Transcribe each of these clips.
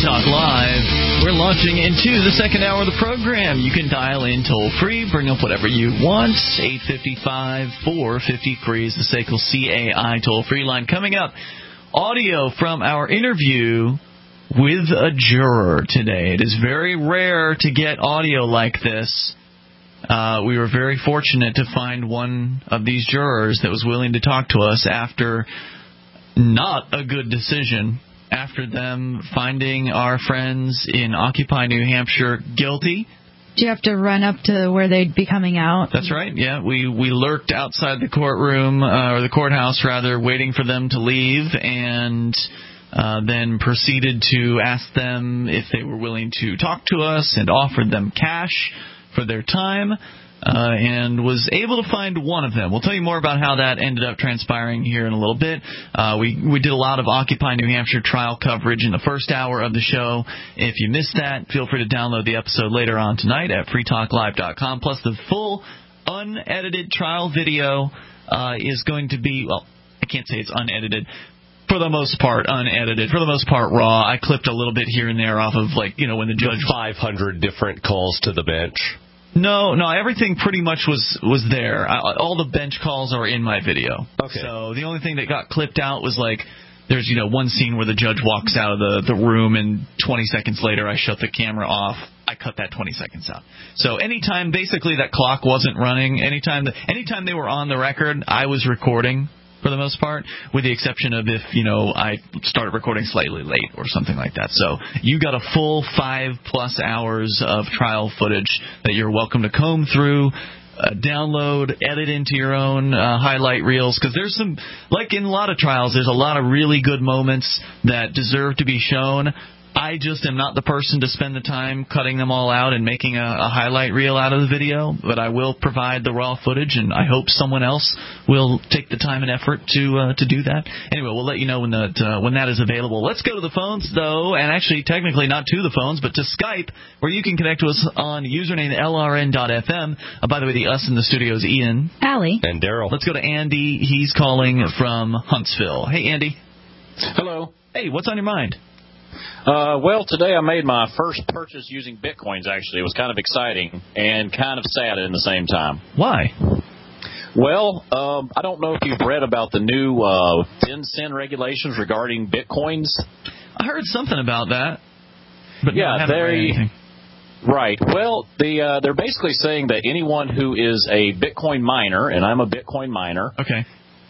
Talk Live. We're launching into the second hour of the program. You can dial in toll-free, bring up whatever you want. 855-450-FREE is the SACL CAI toll-free line. Coming up, audio from our interview with a juror today. It is very rare to get audio like this. We were very fortunate to find one of these jurors that was willing to talk to us after not a good decision, after them finding our friends in Occupy New Hampshire guilty. Do you have to run up to where they'd be coming out? That's right, yeah. We lurked outside the courtroom, or the courthouse, rather, waiting for them to leave, and then proceeded to ask them if they were willing to talk to us and offered them cash for their time, and was able to find one of them. We'll tell you more about how that ended up transpiring here in a little bit. We did a lot of Occupy New Hampshire trial coverage in the first hour of the show. If you missed that, feel free to download the episode later on tonight at freetalklive.com. Plus, the full unedited trial video is going to be, well, I can't say it's unedited. For the most part, unedited. For the most part, raw. I clipped a little bit here and there off of, when the judge... 500 different calls to the bench. No, everything pretty much was there. All the bench calls are in my video. Okay. So the only thing that got clipped out was, there's, one scene where the judge walks out of the room, and 20 seconds later I shut the camera off. I cut that 20 seconds out. So anytime, basically, that clock wasn't running, anytime they were on the record, I was recording, for the most part, with the exception of if, I started recording slightly late or something like that. So you got a full 5+ hours of trial footage that you're welcome to comb through, download, edit into your own highlight reels, because there's some, like in a lot of trials, there's a lot of really good moments that deserve to be shown. I just am not the person to spend the time cutting them all out and making a highlight reel out of the video, but I will provide the raw footage, and I hope someone else will take the time and effort to do that. Anyway, we'll let you know when that is available. Let's go to the phones, though, and actually technically not to the phones, but to Skype, where you can connect to us on username LRN.FM. By the way, the us in the studio is Ian, Allie, and Daryl. Let's go to Andy. He's calling from Huntsville. Hey, Andy. Hello. Hey, what's on your mind? Well, today I made my first purchase using Bitcoins, actually. It was kind of exciting and kind of sad at the same time. Why? Well, I don't know if you've read about the new FinCEN regulations regarding Bitcoins. I heard something about that. But yeah, no, I haven't read anything. Right. Well, they're basically saying that anyone who is a Bitcoin miner, and I'm a Bitcoin miner, okay,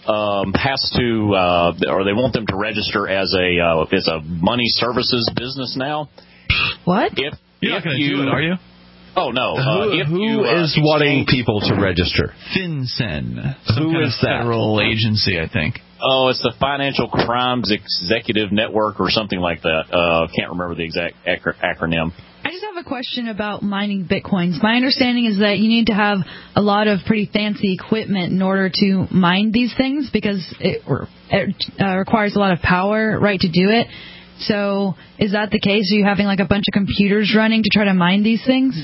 has to, or they want them to register as a money services business now. What? You're not going to do it, are you? Oh, no. Who is wanting people to register? FinCEN. Who is that? Federal agency, I think. Oh, it's the Financial Crimes Executive Network or something like that. Can't remember the exact acronym. I just have a question about mining Bitcoins. My understanding is that you need to have a lot of pretty fancy equipment in order to mine these things, because it requires a lot of power, right, to do it. So is that the case? Are you having a bunch of computers running to try to mine these things?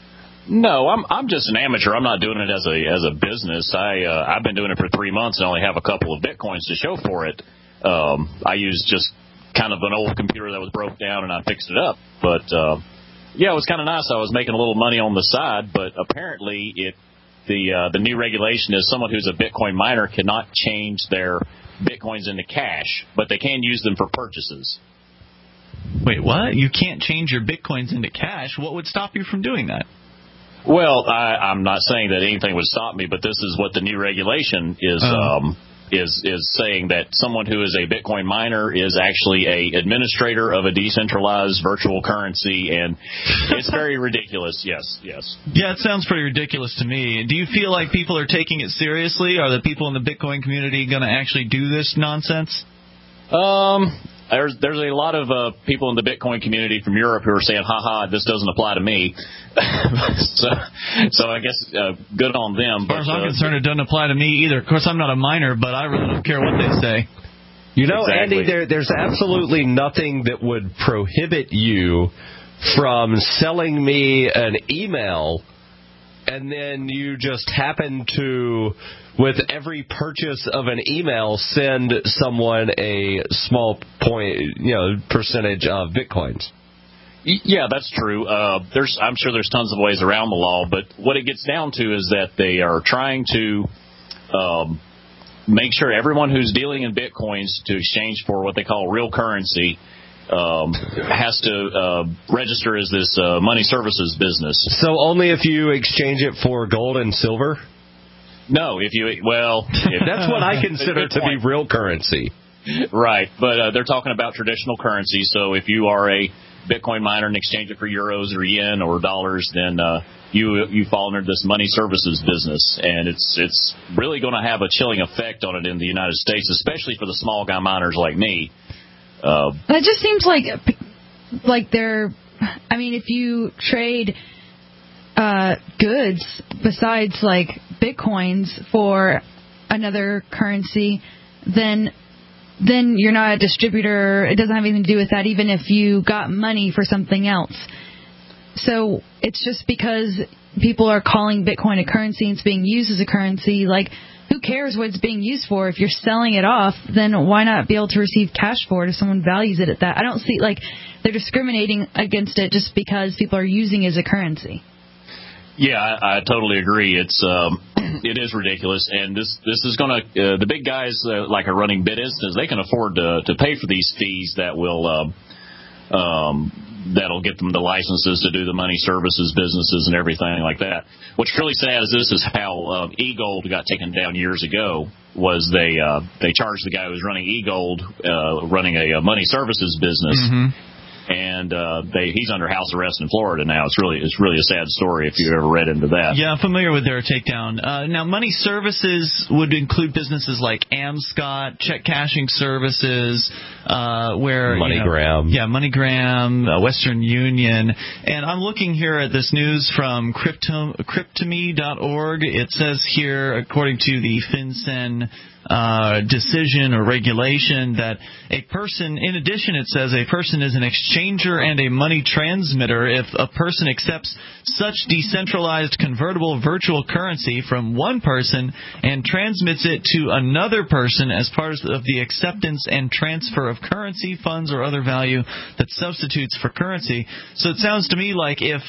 No, I'm just an amateur. I'm not doing it as a business. I've been doing it for 3 months and only have a couple of Bitcoins to show for it. I used just kind of an old computer that was broke down, and I fixed it up. But yeah, it was kind of nice. I was making a little money on the side, but apparently the new regulation is someone who's a Bitcoin miner cannot change their Bitcoins into cash, but they can use them for purchases. Wait, what? You can't change your Bitcoins into cash? What would stop you from doing that? Well, I'm not saying that anything would stop me, but this is what the new regulation is saying, that someone who is a Bitcoin miner is actually a administrator of a decentralized virtual currency, and it's very ridiculous. Yes. Yeah, it sounds pretty ridiculous to me. Do you feel like people are taking it seriously? Are the people in the Bitcoin community going to actually do this nonsense? There's a lot of people in the Bitcoin community from Europe who are saying, "Ha, this doesn't apply to me." so I guess good on them. As far as I'm concerned, it doesn't apply to me either. Of course, I'm not a miner, but I really don't care what they say. You know, exactly. Andy, there's absolutely nothing that would prohibit you from selling me an email, and then you just happen to, with every purchase of an email, send someone a small percentage of Bitcoins. Yeah, that's true. I'm sure there's tons of ways around the law, but what it gets down to is that they are trying to make sure everyone who's dealing in Bitcoins to exchange for what they call real currency has to register as this money services business. So only if you exchange it for gold and silver? No, if that's what I consider to be real currency. Right, but they're talking about traditional currency. So if you are a Bitcoin miner and exchange it for euros or yen or dollars, then you fall under this money services business, and it's really going to have a chilling effect on it in the United States, especially for the small guy miners like me. It just seems like they're. I mean, if you trade goods besides like Bitcoins for another currency, then you're not a distributor. It doesn't have anything to do with that, even if you got money for something else. So it's just because people are calling Bitcoin a currency and it's being used as a currency. Like, who cares what it's being used for? If you're selling it off, then why not be able to receive cash for it if someone values it at that? I don't see, like, they're discriminating against it just because people are using it as a currency. Yeah, I totally agree. It is ridiculous, and this is going to the big guys like are running BitInstant. They can afford to pay for these fees that will that'll get them the licenses to do the money services businesses and everything like that. What's really sad is this is how eGold got taken down years ago. Was they charged the guy who was running eGold running a money services business. Mm-hmm. And he's under house arrest in Florida now. It's really a sad story if you ever read into that. Yeah, I'm familiar with their takedown. Now, money services would include businesses like Amscot, check cashing services, where MoneyGram. MoneyGram, Western Union. And I'm looking here at this news from Cryptome.org. It says here, according to the FinCEN decision or regulation, that a person, in addition, it says a person is an exchanger and a money transmitter if a person accepts such decentralized convertible virtual currency from one person and transmits it to another person as part of the acceptance and transfer of currency, funds, or other value that substitutes for currency. So it sounds to me like if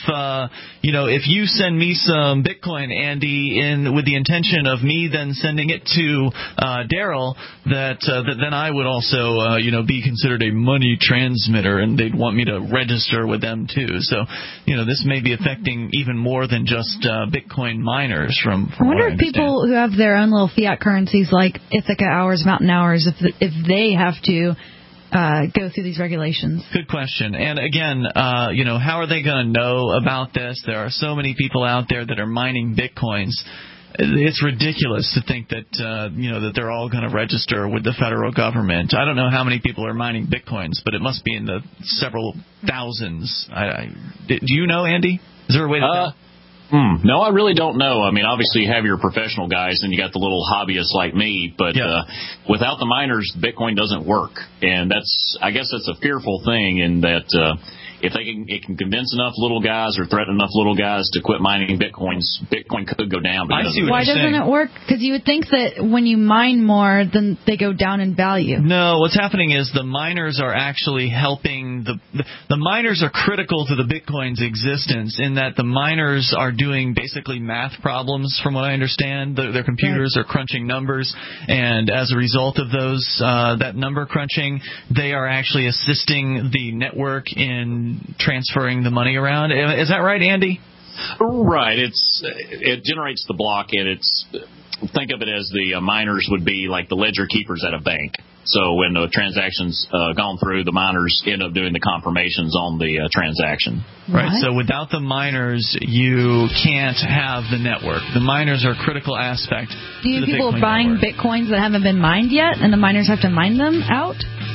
you send me some Bitcoin, Andy, with the intention of me then sending it to Daryl, that then I would also be considered a money transmitter, and they'd want me to register with them too. So this may be affecting even more than just Bitcoin miners. From I wonder if people who have their own little fiat currencies like Ithaca Hours, Mountain Hours, if they have to go through these regulations. Good question. And again, how are they going to know about this? There are so many people out there that are mining Bitcoins. It's ridiculous to think that that they're all going to register with the federal government. I don't know how many people are mining Bitcoins, but it must be in the several thousands. Do you know, Andy? Is there a way to tell? No, I really don't know. I mean, obviously you have your professional guys and you got the little hobbyists like me, but without the miners, Bitcoin doesn't work. And I guess that's a fearful thing in that if it can convince enough little guys or threaten enough little guys to quit mining Bitcoin could go down. I see what Why you're doesn't saying. it work? Because you would think that when you mine more, then they go down in value. No, what's happening is the miners are actually helping. The miners are critical to the Bitcoin's existence in that the miners are doing basically math problems, from what I understand. Their computers are crunching numbers, and as a result of that number crunching, they are actually assisting the network in transferring the money around. Is that right, Andy? Right. It generates the block, and think of it as the miners would be like the ledger keepers at a bank. So when the transaction's gone through, the miners end up doing the confirmations on the transaction. Right. So without the miners, you can't have the network. The miners are a critical aspect. Do you think people are buying Bitcoins that haven't been mined yet, and the miners have to mine them out?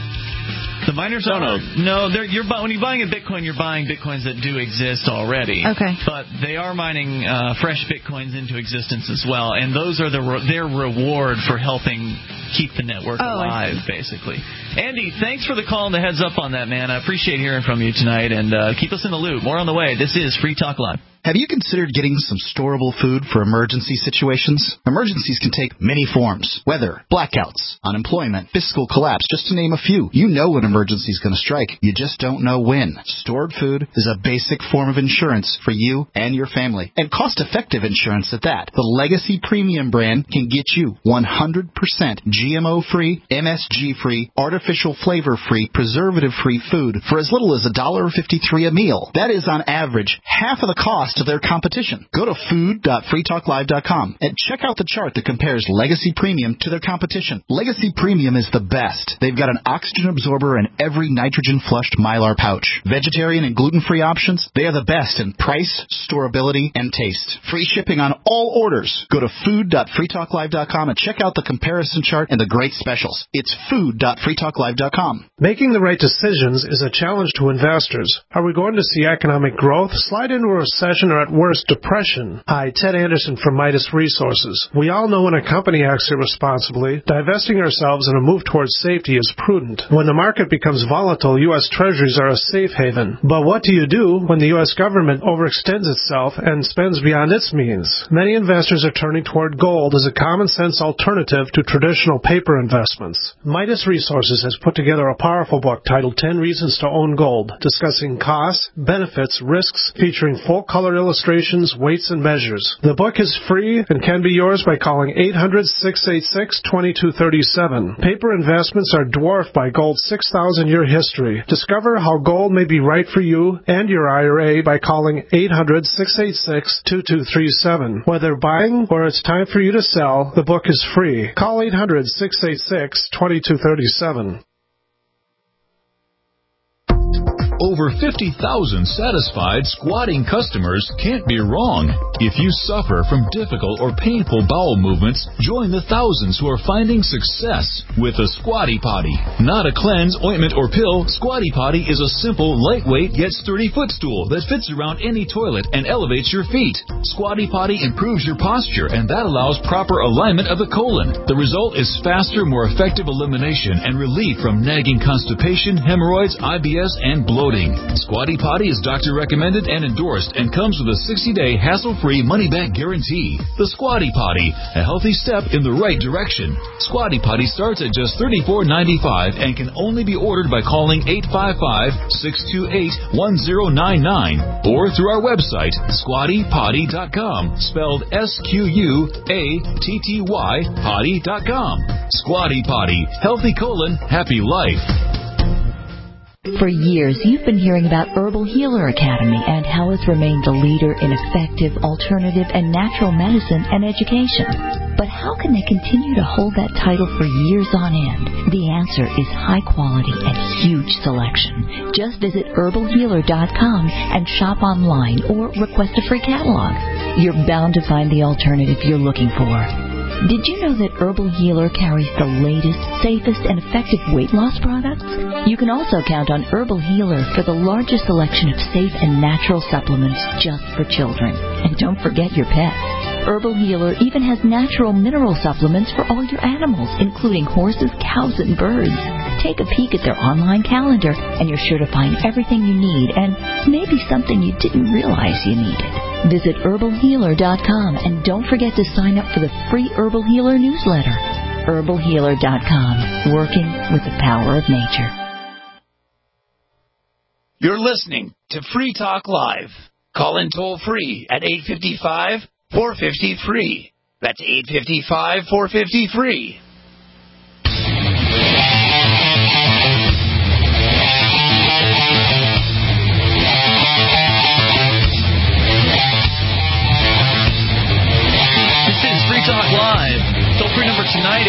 The miners don't know. No, when you're buying a Bitcoin, you're buying Bitcoins that do exist already. Okay. But they are mining fresh Bitcoins into existence as well, and those are their reward for helping keep the network alive, basically. Andy, thanks for the call and the heads up on that, man. I appreciate hearing from you tonight, and keep us in the loop. More on the way. This is Free Talk Live. Have you considered getting some storable food for emergency situations? Emergencies can take many forms. Weather, blackouts, unemployment, fiscal collapse, just to name a few. You know when an emergency is going to strike. You just don't know when. Stored food is a basic form of insurance for you and your family. And cost-effective insurance at that. The Legacy Premium brand can get you 100% GMO-free, MSG-free, artificial flavor-free, preservative-free food for as little as $1.53 a meal. That is on average half of the cost of their competition. Go to food.freetalklive.com and check out the chart that compares Legacy Premium to their competition. Legacy Premium is the best. They've got an oxygen absorber in every nitrogen-flushed Mylar pouch. Vegetarian and gluten-free options, they are the best in price, storability, and taste. Free shipping on all orders. Go to food.freetalklive.com and check out the comparison chart and the great specials. It's food.freetalklive.com. Making the right decisions is a challenge to investors. Are we going to see economic growth, slide into a recession, or at worst, depression? Hi, Ted Anderson from Midas Resources. We all know when a company acts irresponsibly, divesting ourselves in a move towards safety is prudent. When the market becomes volatile, U.S. Treasuries are a safe haven. But what do you do when the U.S. government overextends itself and spends beyond its means? Many investors are turning toward gold as a common-sense alternative to traditional paper investments. Midas Resources has put together a powerful book titled 10 Reasons to Own Gold, discussing costs, benefits, risks, featuring full-color illustrations, weights, and measures. The book is free and can be yours by calling 800-686-2237. Paper investments are dwarfed by gold's 6,000-year history. Discover how gold may be right for you and your IRA by calling 800-686-2237. Whether buying or it's time for you to sell, the book is free. Call 800-686-2237. Over 50,000 satisfied squatting customers can't be wrong. If you suffer from difficult or painful bowel movements, join the thousands who are finding success with a Squatty Potty. Not a cleanse, ointment, or pill, Squatty Potty is a simple, lightweight, yet sturdy footstool that fits around any toilet and elevates your feet. Squatty Potty improves your posture, and that allows proper alignment of the colon. The result is faster, more effective elimination and relief from nagging constipation, hemorrhoids, IBS, and bloating. Squatty Potty is doctor recommended and endorsed and comes with a 60-day hassle-free money-back guarantee. The Squatty Potty, a healthy step in the right direction. Squatty Potty starts at just $34.95 and can only be ordered by calling 855-628-1099 or through our website, squattypotty.com, spelled SQUATTY, potty.com. Squatty Potty, healthy colon, happy life. For years, you've been hearing about Herbal Healer Academy and how it's remained the leader in effective, alternative, and natural medicine and education. But how can they continue to hold that title for years on end? The answer is high quality and huge selection. Just visit herbalhealer.com and shop online or request a free catalog. You're bound to find the alternative you're looking for. Did you know that Herbal Healer carries the latest, safest, and effective weight loss products? You can also count on Herbal Healer for the largest selection of safe and natural supplements just for children. And don't forget your pets. Herbal Healer even has natural mineral supplements for all your animals, including horses, cows, and birds. Take a peek at their online calendar, and you're sure to find everything you need and maybe something you didn't realize you needed. Visit herbalhealer.com and don't forget to sign up for the free Herbal Healer newsletter. herbalhealer.com, working with the power of nature. You're listening to Free Talk Live. Call in toll free at 855-450-FREE. That's 855-450-FREE. Talk Live. Toll-free number tonight,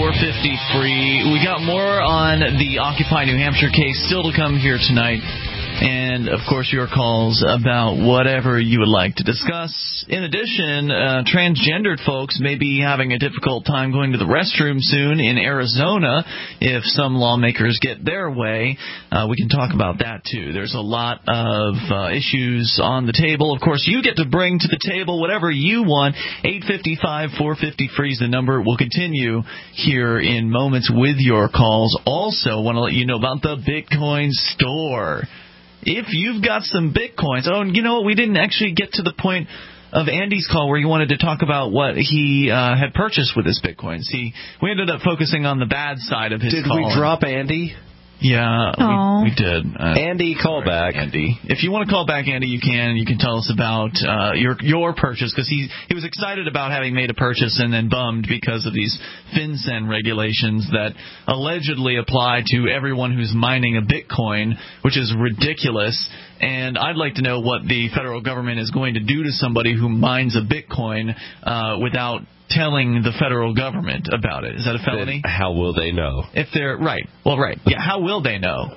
855-450-FREE. We got more on the Occupy New Hampshire case still to come here tonight. and, of course, your calls about whatever you would like to discuss. In addition, transgendered folks may be having a difficult time going to the restroom soon in Arizona if some lawmakers get their way. We can talk about that, too. There's a lot of issues on the table. Of course, you get to bring to the table whatever you want. 855-450-FREE is the number. We'll continue here in moments with your calls. Also, want to let you know about the Bitcoin store. If you've got some Bitcoins, and you know what? We didn't actually get to the point of Andy's call where he wanted to talk about what he had purchased with his Bitcoins. We ended up focusing on the bad side of his call. Did we drop Andy? Yeah, we did. Andy, call back. Andy, if you want to call back, Andy, you can. You can tell us about your purchase, because he was excited about having made a purchase and then bummed because of these FinCEN regulations that allegedly apply to everyone who's mining a Bitcoin, which is ridiculous. And I'd like to know what the federal government is going to do to somebody who mines a Bitcoin without telling the federal government about it. Is that a felony? Then how will they know? If they're right. Well, right. Yeah, how will they know?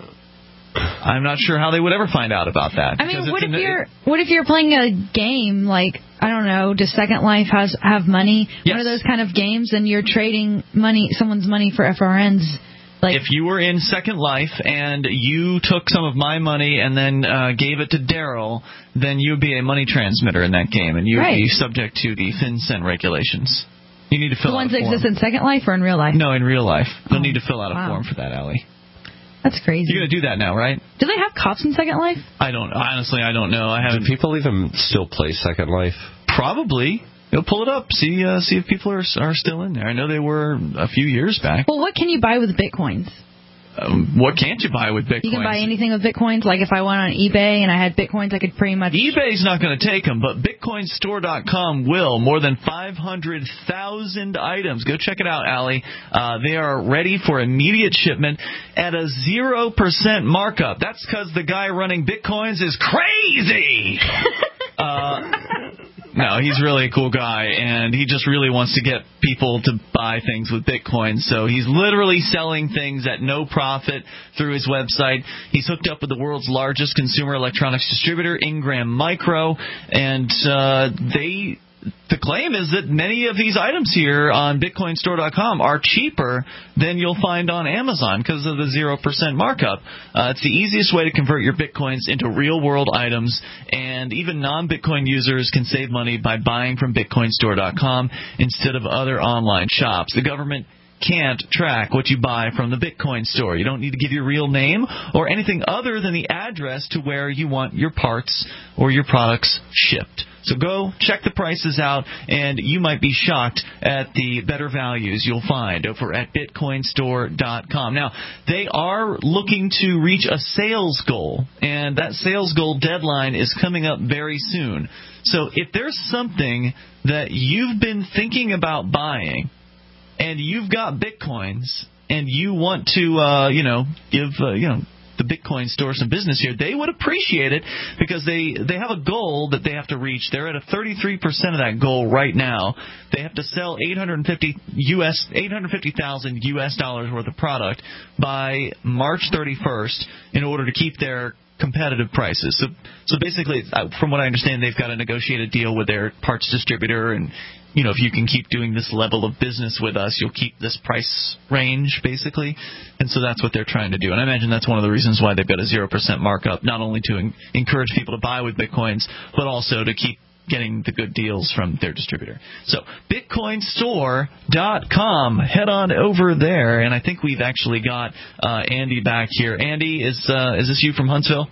I'm not sure how they would ever find out about that. I mean, what if you're playing a game like, I don't know, does Second Life have money? Yes. One of those kind of games, and you're trading someone's money for FRNs. Like, if you were in Second Life and you took some of my money and then gave it to Daryl, then you would be a money transmitter in that game, and you would be subject to the FinCEN regulations. You need to fill out a form. The ones that exist in Second Life or in real life? No, in real life. You'll need to fill out a form for that, Allie. That's crazy. You're going to do that now, right? Do they have cops in Second Life? Honestly, I don't know. Do people even still play Second Life? Probably. You'll pull it up, see if people are still in there. I know they were a few years back. Well, what can you buy with Bitcoins? What can't you buy with Bitcoins? You can buy anything with Bitcoins. Like if I went on eBay and I had Bitcoins, I could pretty much... eBay's not going to take them, but BitcoinStore.com will. More than 500,000 items. Go check it out, Allie. They are ready for immediate shipment at a 0% markup. That's because the guy running Bitcoins is crazy! No, he's really a cool guy, and he just really wants to get people to buy things with Bitcoin. So he's literally selling things at no profit through his website. He's hooked up with the world's largest consumer electronics distributor, Ingram Micro, and the claim is that many of these items here on BitcoinStore.com are cheaper than you'll find on Amazon because of the 0% markup. It's the easiest way to convert your Bitcoins into real-world items, and even non-Bitcoin users can save money by buying from BitcoinStore.com instead of other online shops. The government can't track what you buy from the Bitcoin store. You don't need to give your real name or anything other than the address to where you want your parts or your products shipped. So go check the prices out, and you might be shocked at the better values you'll find over at BitcoinStore.com. Now, they are looking to reach a sales goal, and that sales goal deadline is coming up very soon. So if there's something that you've been thinking about buying, and you've got Bitcoins, and you want to, give, the Bitcoin store some business here, they would appreciate it because they have a goal that they have to reach. They're at a 33% of that goal right now. They have to sell $850,000 US worth of product by March 31st in order to keep their competitive prices. So basically, from what I understand, they've got to negotiate a deal with their parts distributor, and if you can keep doing this level of business with us, you'll keep this price range, basically. And so that's what they're trying to do. And I imagine that's one of the reasons why they've got a 0% markup, not only to encourage people to buy with Bitcoins, but also to keep getting the good deals from their distributor. So, BitcoinStore.com. Head on over there, and I think we've actually got Andy back here. Andy, is this you from Huntsville?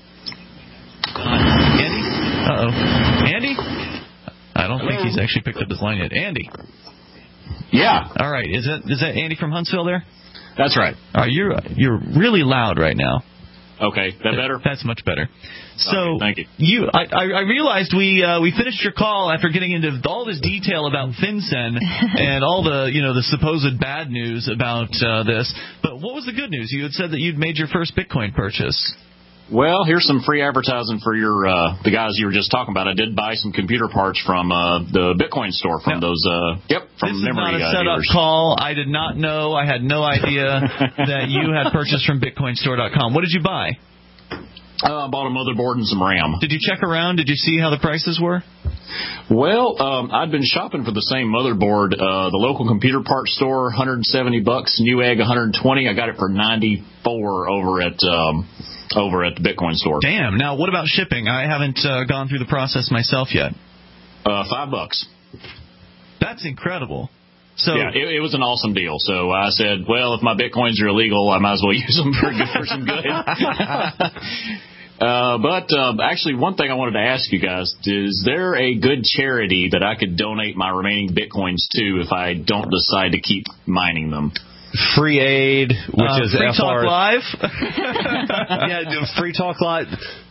Andy? Uh-oh. Andy? I don't think he's actually picked up his line yet. Andy? Yeah. All right. Is that Andy from Huntsville there? That's right. All right. You're really loud right now. Okay, that better? That's much better. So, okay, thank you. I realized we finished your call after getting into all this detail about FinCEN and all the supposed bad news about this. But what was the good news? You had said that you'd made your first Bitcoin purchase. Well, here's some free advertising for your the guys you were just talking about. I did buy some computer parts from the Bitcoin store from those from this memory is not a setup call. I did not know. I had no idea that you had purchased from BitcoinStore.com. What did you buy? I bought a motherboard and some RAM. Did you check around? Did you see how the prices were? Well, I'd been shopping for the same motherboard. The local computer parts store, $170, Newegg, $120. I got it for $94 over at the Bitcoin store. Damn. Now, what about shipping? I haven't gone through the process myself yet. $5. That's incredible. So yeah, it was an awesome deal. So I said, well, if my Bitcoins are illegal, I might as well use them for some good. But actually, one thing I wanted to ask you guys, is there a good charity that I could donate my remaining Bitcoins to if I don't decide to keep mining them? Free Aid, which is Free Talk Live. Yeah, Free Talk Live.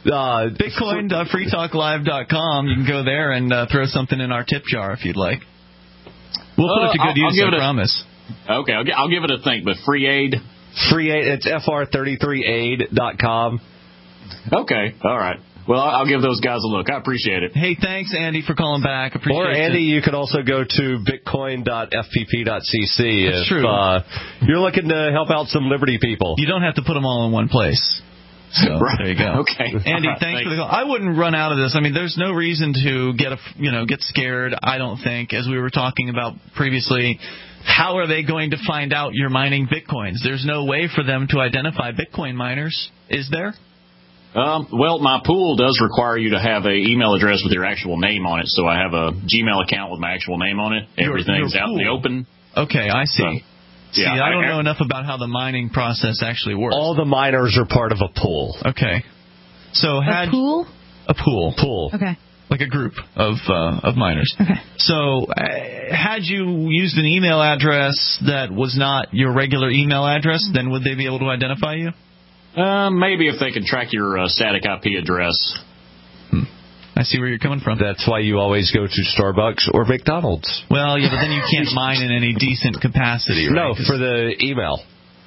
Bitcoin.freetalklive.com. You can go there and throw something in our tip jar if you'd like. We'll put it to good use, I promise. Okay, I'll give it a think, but Free Aid? Free Aid, it's fr33aid.com. Okay, all right. Well, I'll give those guys a look. I appreciate it. Hey, thanks, Andy, for calling back. Appreciate it. Or, Andy, you could also go to bitcoin.fpp.cc That's true. You're looking to help out some Liberty people. You don't have to put them all in one place. So right. There you go. Okay. Andy, thanks for the call. I wouldn't run out of this. I mean, there's no reason to get scared, I don't think, as we were talking about previously. How are they going to find out you're mining Bitcoins? There's no way for them to identify Bitcoin miners, is there? Well, my pool does require you to have an email address with your actual name on it, so I have a Gmail account with my actual name on it. Everything's out in the open. Okay, I see. So, yeah, I don't know enough about how the mining process actually works. All the miners are part of a pool. Okay. So a pool? A pool. Pool. Okay. Like a group of miners. Okay. So, had you used an email address that was not your regular email address, then would they be able to identify you? Maybe if they could track your static IP address. I see where you're coming from. That's why you always go to Starbucks or McDonald's. Well, yeah, but then you can't mine in any decent capacity, right? No, for the email.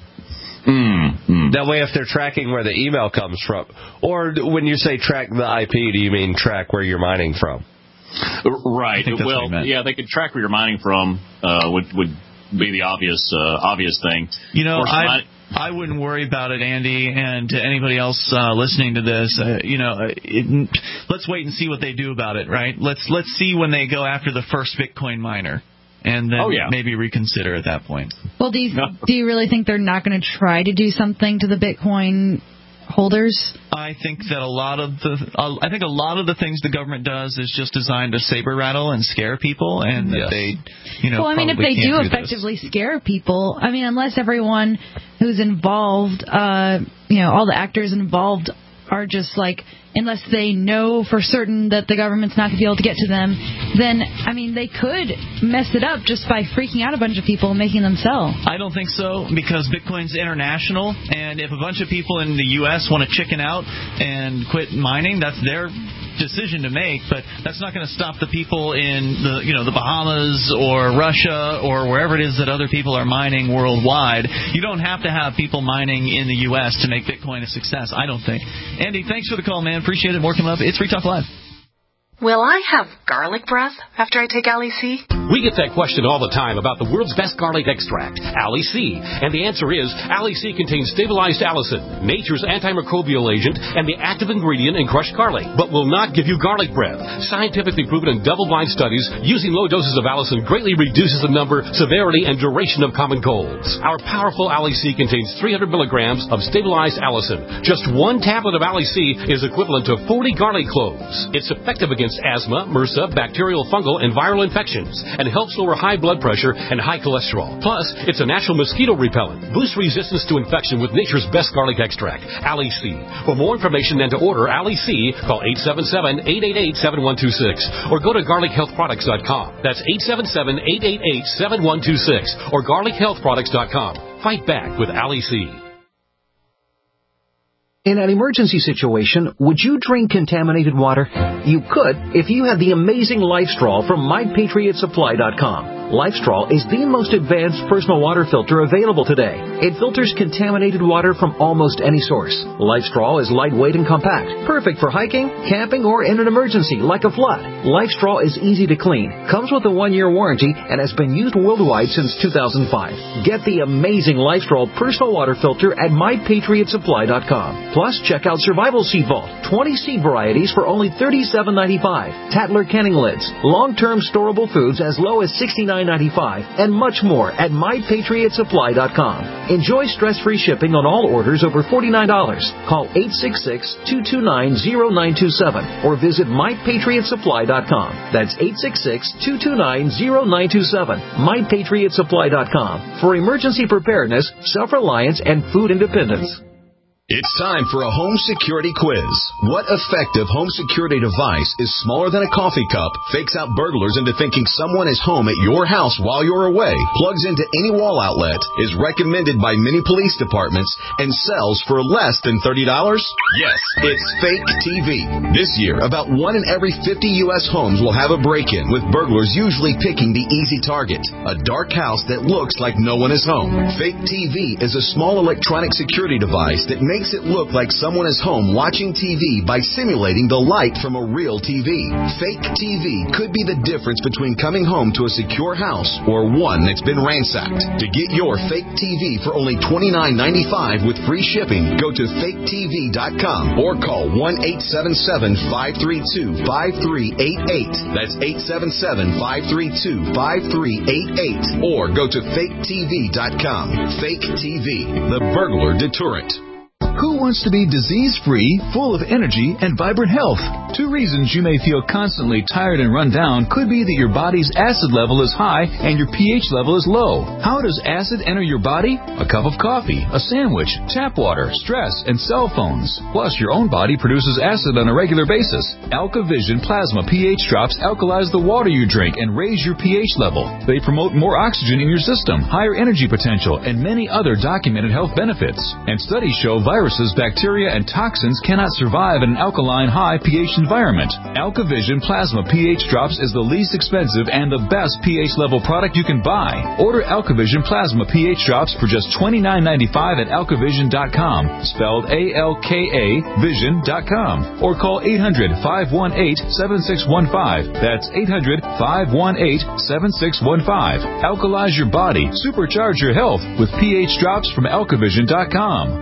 That way, if they're tracking where the email comes from, or when you say track the IP, do you mean track where you're mining from? Right. Well, yeah, they could track where you're mining from. Would be the obvious thing. You know, I wouldn't worry about it, Andy, and to anybody else listening to this. Let's wait and see what they do about it, right? Let's see when they go after the first Bitcoin miner, and then maybe reconsider at that point. Well, do you really think they're not going to try to do something to the Bitcoin holders? I think that a lot of the things the government does is just designed to saber rattle and scare people, and that they, Well, I mean, if they do effectively scare people, I mean, unless everyone who's involved, all the actors involved are just like, unless they know for certain that the government's not going to be able to get to them, then, I mean, they could mess it up just by freaking out a bunch of people and making them sell. I don't think so, because Bitcoin's international, and if a bunch of people in the U.S. want to chicken out and quit mining, that's their decision to make, but that's not going to stop the people in the Bahamas or Russia or wherever it is that other people are mining worldwide. You don't have to have people mining in the U.S. to make Bitcoin a success, I don't think. Andy, thanks for the call, man. Appreciate it. More coming up. It's Free Talk Live. Will I have garlic breath after I take Ali C? We get that question all the time about the world's best garlic extract, Ali C. And the answer is, Ali C contains stabilized allicin, nature's antimicrobial agent, and the active ingredient in crushed garlic, but will not give you garlic breath. Scientifically proven in double-blind studies, using low doses of allicin greatly reduces the number, severity, and duration of common colds. Our powerful Ali C contains 300 milligrams of stabilized allicin. Just one tablet of Ali C is equivalent to 40 garlic cloves. It's effective against asthma, MRSA, bacterial, fungal, and viral infections, and helps lower high blood pressure and high cholesterol. Plus, it's a natural mosquito repellent. Boosts resistance to infection with nature's best garlic extract, Ali C. For more information and to order Ali C, call 877-888-7126 or go to garlichealthproducts.com. That's 877-888-7126 or garlichealthproducts.com. Fight back with Ali C. In an emergency situation, would you drink contaminated water? You could if you had the amazing Life Straw from MyPatriotSupply.com. LifeStraw is the most advanced personal water filter available today. It filters contaminated water from almost any source. LifeStraw is lightweight and compact, perfect for hiking, camping, or in an emergency like a flood. LifeStraw is easy to clean, comes with a 1-year warranty, and has been used worldwide since 2005. Get the amazing LifeStraw personal water filter at MyPatriotSupply.com. Plus, check out Survival Seed Vault, 20 seed varieties for only $37.95. Tatler Kenning lids, long-term storable foods as low as $69.95, and much more at MyPatriotSupply.com. Enjoy stress-free shipping on all orders over $49. Call 866-229-0927 or visit MyPatriotSupply.com. That's 866-229-0927. MyPatriotSupply.com for emergency preparedness, self-reliance, and food independence. It's time for a home security quiz. What effective home security device is smaller than a coffee cup, fakes out burglars into thinking someone is home at your house while you're away, plugs into any wall outlet, is recommended by many police departments, and sells for less than $30? Yes, it's Fake TV. This year, about 1 in every 50 U.S. homes will have a break-in, with burglars usually picking the easy target, a dark house that looks like no one is home. Fake TV is a small electronic security device that makes it look like someone is home watching TV by simulating the light from a real TV. Fake TV could be the difference between coming home to a secure house or one that's been ransacked. To get your Fake TV for only $29.95 with free shipping, go to faketv.com or call 1-877-532-5388. That's 877-532-5388. Or go to faketv.com. Fake TV, the burglar deterrent. Who wants to be disease-free, full of energy, and vibrant health? 2 reasons you may feel constantly tired and run down could be that your body's acid level is high and your pH level is low. How does acid enter your body? A cup of coffee, a sandwich, tap water, stress, and cell phones. Plus, your own body produces acid on a regular basis. AlkaVision Plasma pH drops alkalize the water you drink and raise your pH level. They promote more oxygen in your system, higher energy potential, and many other documented health benefits. And studies show viruses, bacteria, and toxins cannot survive in an alkaline high pH environment. AlkaVision Plasma pH Drops is the least expensive and the best pH level product you can buy. Order AlkaVision Plasma pH Drops for just $29.95 at alkavision.com, spelled A-L-K-A vision.com, or call 800-518-7615. That's 800-518-7615. Alkalize your body, supercharge your health with pH Drops from alkavision.com.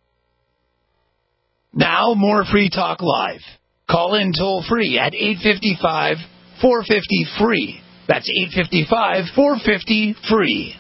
Now, more Free Talk Live. Call in toll-free at 855-450-FREE. That's 855-450-FREE.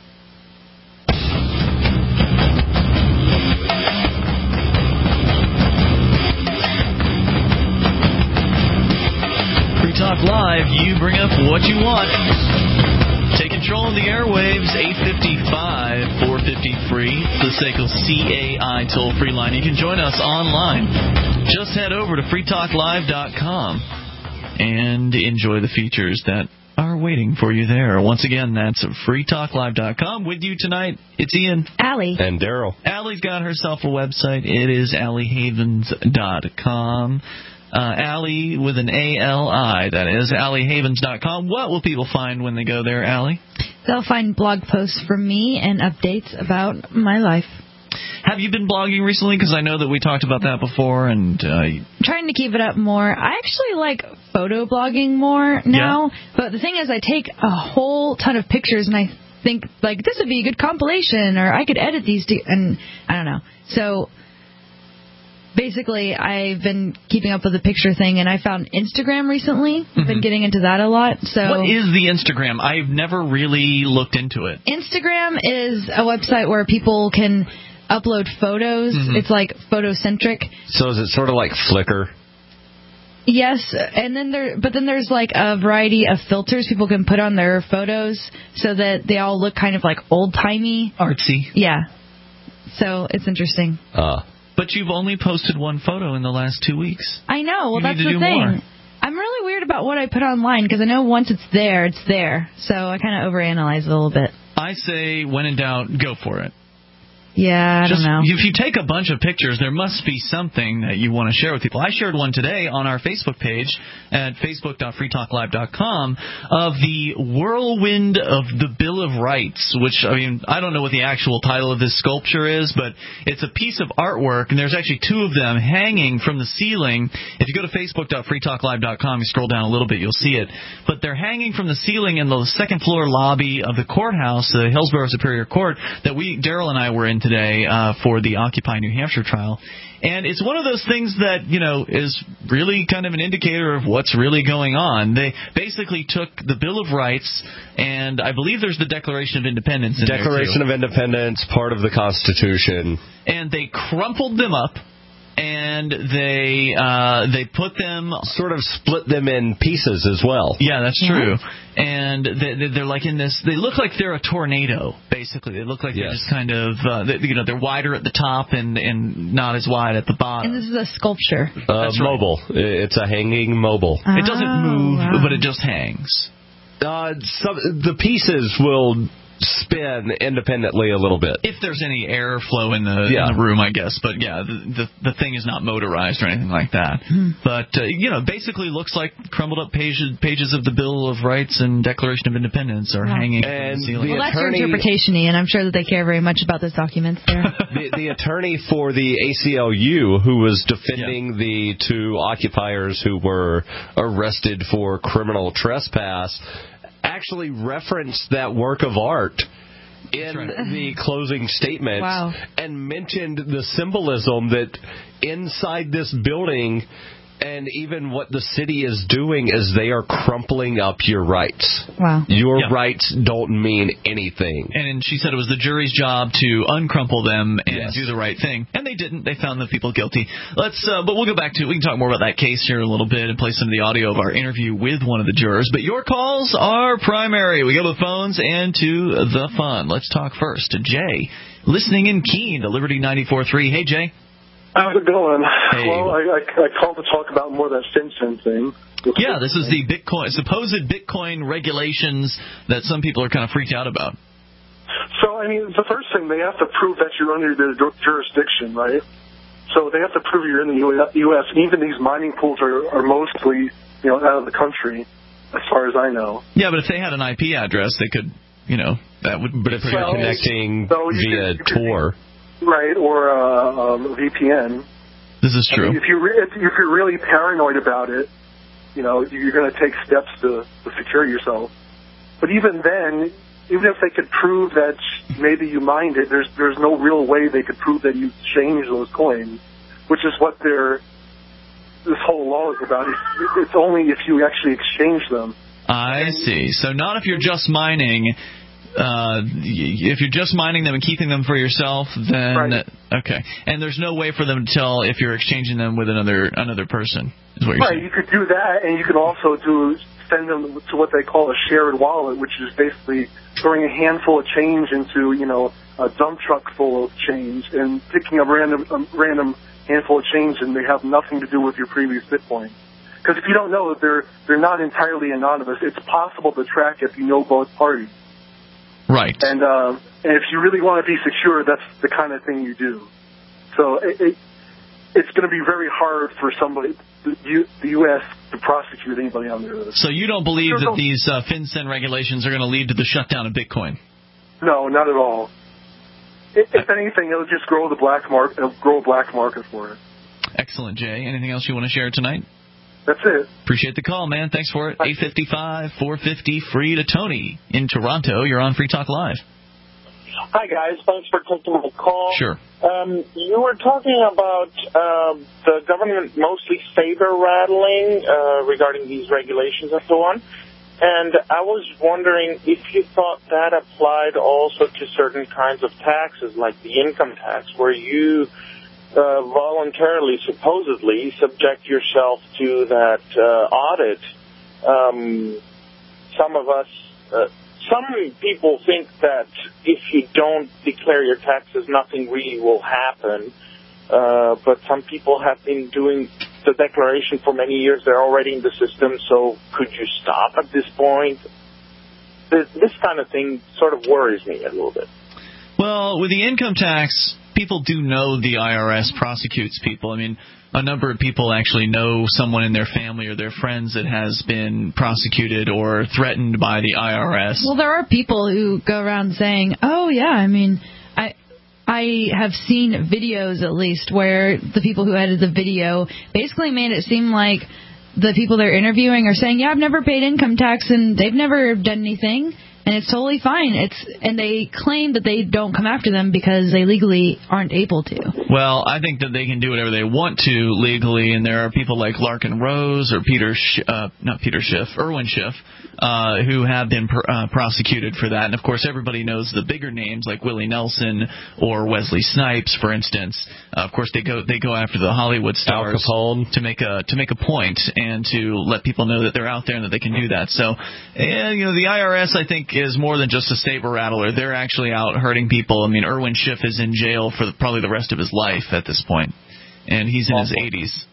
Free Talk Live, you bring up what you want. Take control of the airwaves, 855-450-FREE, the SACL CAI toll-free line. You can join us online. Just head over to freetalklive.com and enjoy the features that are waiting for you there. Once again, that's freetalklive.com. With you tonight, it's Ian. Allie. And Daryl. Allie's got herself a website. It is alliehavens.com. Allie with an A-L-I, that is, alliehavens.com. What will people find when they go there, Allie? They'll find blog posts from me and updates about my life. Have you been blogging recently? Because I know that we talked about that before. And trying to keep it up more. I actually like photo blogging more now. Yeah. But the thing is, I take a whole ton of pictures, and I think, like, this would be a good compilation, or I could edit these, and I don't know. So basically, I've been keeping up with the picture thing, and I found Instagram recently. I've been getting into that a lot. So, what is the Instagram? I've never really looked into it. Instagram is a website where people can upload photos. It's like photocentric. So is it sort of like Flickr? Yes, and then there's like a variety of filters people can put on their photos so that they all look kind of like old-timey. Artsy. Yeah. So it's interesting. But you've only posted one photo in the last 2 weeks. I know. Well, that's the thing. More. I'm really weird about what I put online because I know once it's there, it's there. So I kind of overanalyze it a little bit. I say, when in doubt, go for it. Yeah, I don't know. If you take a bunch of pictures, there must be something that you want to share with people. I shared one today on our Facebook page at facebook.freetalklive.com of the whirlwind of the Bill of Rights, which, I mean, I don't know what the actual title of this sculpture is, but it's a piece of artwork, and there's actually two of them hanging from the ceiling. If you go to facebook.freetalklive.com, you scroll down a little bit, you'll see it. But they're hanging from the ceiling in the second floor lobby of the courthouse, the Hillsborough Superior Court, that Daryl and I were in today for the Occupy New Hampshire trial. And it's one of those things that, is really kind of an indicator of what's really going on. They basically took the Bill of Rights, and I believe there's the Declaration of Independence in Declaration there, too. of Independence, part of the Constitution. And they crumpled them up. And they put them... Sort of split them in pieces as well. Yeah, that's true. And they're like in this... They look like they're a tornado, basically. They look like they're just kind of... they're wider at the top and not as wide at the bottom. And this is a sculpture. That's mobile. Right. It's a hanging mobile. It doesn't move, but it just hangs. The pieces will spin independently a little bit. If there's any airflow in the room, I guess. But, the thing is not motorized or anything like that. But, basically looks like crumbled up pages of the Bill of Rights and Declaration of Independence are hanging from the ceiling. Well, that's your interpretation, Ian. I'm sure that they care very much about those documents there. the attorney for the ACLU, who was defending the two occupiers who were arrested for criminal trespass, actually referenced that work of art in the closing statements and mentioned the symbolism that inside this building and even what the city is doing is they are crumpling up your rights. Wow. Your rights don't mean anything. And she said it was the jury's job to uncrumple them and do the right thing. And they didn't. They found the people guilty. But we'll go back to, we can talk more about that case here in a little bit and play some of the audio of our interview with one of the jurors. But your calls are primary. We go to the phones and to the fun. Let's talk first to Jay, listening in Keene to Liberty 94.3. Hey, Jay. How's it going? Hey. Well, I called to talk about more of that FinCEN thing. Yeah, this is the supposed Bitcoin regulations that some people are kind of freaked out about. So, I mean, the first thing, they have to prove that you're under their jurisdiction, right? So they have to prove you're in the U.S. And even these mining pools are mostly, out of the country, as far as I know. Yeah, but if they had an IP address, they could, that would... But if you're connecting via Tor... Right, or a VPN. This is true. I mean, if you're really paranoid about it, you're going to take steps to secure yourself. But even then, even if they could prove that maybe you mined it, there's no real way they could prove that you changed those coins, which is what this whole law is about. It's only if you actually exchange them. I see. So not if you're just mining. If you're just mining them and keeping them for yourself, then okay. And there's no way for them to tell if you're exchanging them with another person. Is what you're saying. You could do that, and you could also send them to what they call a shared wallet, which is basically throwing a handful of change into a dump truck full of change and picking a random handful of change, and they have nothing to do with your previous Bitcoin. Because if you don't know, they're not entirely anonymous. It's possible to track if you know both parties. Right. And if you really want to be secure, that's the kind of thing you do. So it's going to be very hard for somebody, the U.S., to prosecute anybody under this. So you don't believe that these FinCEN regulations are going to lead to the shutdown of Bitcoin? No, not at all. If anything, it'll just grow the black market. It'll grow a black market for it. Excellent, Jay. Anything else you want to share tonight? That's it. Appreciate the call, man. Thanks for it. 855-450 free to Tony in Toronto. You're on Free Talk Live. Hi, guys. Thanks for taking my call. Sure. You were talking about the government mostly saber-rattling regarding these regulations and so on. And I was wondering if you thought that applied also to certain kinds of taxes, like the income tax, where you voluntarily, supposedly, subject yourself to that audit. Some people think that if you don't declare your taxes, nothing really will happen. But some people have been doing the declaration for many years. They're already in the system, so could you stop at this point? This kind of thing sort of worries me a little bit. Well, with the income tax, people do know the IRS prosecutes people. I mean, a number of people actually know someone in their family or their friends that has been prosecuted or threatened by the IRS. Well, there are people who go around saying, oh, yeah, I mean, I have seen videos, at least, where the people who edited the video basically made it seem like the people they're interviewing are saying, yeah, I've never paid income tax, and they've never done anything, and it's totally fine. And they claim that they don't come after them because they legally aren't able to. Well, I think that they can do whatever they want to legally, and there are people like Larkin Rose or Irwin Schiff, who have been prosecuted for that. And, of course, everybody knows the bigger names like Willie Nelson or Wesley Snipes, for instance. Of course, they go after the Hollywood stars to make a point and to let people know that they're out there and that they can do that. So, the IRS, I think, is more than just a saber rattler. They're actually out hurting people. I mean, Irwin Schiff is in jail for probably the rest of his life at this point, and he's in his 80s.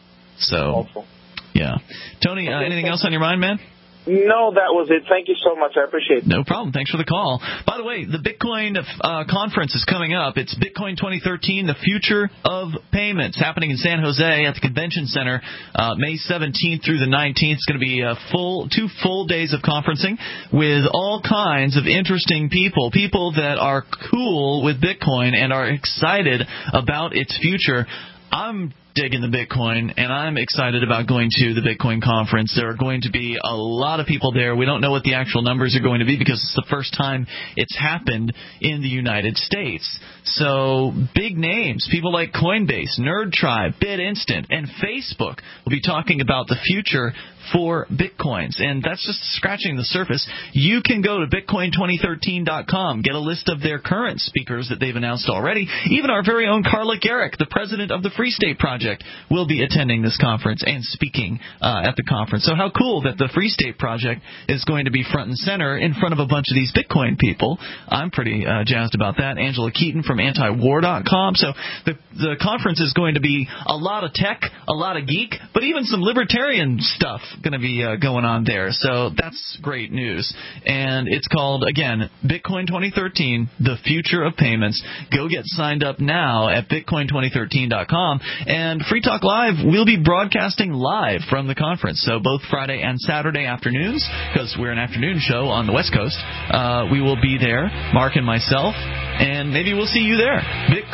So, yeah. Tony, anything else on your mind, man? No, that was it. Thank you so much. I appreciate it. No problem. Thanks for the call. By the way, the Bitcoin conference is coming up. It's Bitcoin 2013, the future of payments, happening in San Jose at the Convention Center, May 17th through the 19th. It's going to be 2 full days of conferencing with all kinds of interesting people that are cool with Bitcoin and are excited about its future. I'm digging the Bitcoin, and I'm excited about going to the Bitcoin conference. There are going to be a lot of people there. We don't know what the actual numbers are going to be because it's the first time it's happened in the United States. So big names, people like Coinbase, NerdTribe, BitInstant, and Facebook will be talking about the future for Bitcoins. And that's just scratching the surface. You can go to Bitcoin2013.com, get a list of their current speakers that they've announced already. Even our very own Carla Garrick, the president of the Free State Project, will be attending this conference and speaking at the conference. So how cool that the Free State Project is going to be front and center in front of a bunch of these Bitcoin people. I'm pretty jazzed about that. Angela Keaton from antiwar.com. So the conference is going to be a lot of tech, a lot of geek, but even some libertarian stuff going to be going on there. So that's great news. And it's called, again, Bitcoin 2013, the future of payments. Go get signed up now at Bitcoin2013.com. And Free Talk Live will be broadcasting live from the conference. So both Friday and Saturday afternoons, because we're an afternoon show on the West Coast, we will be there, Mark and myself, and maybe we'll see you there.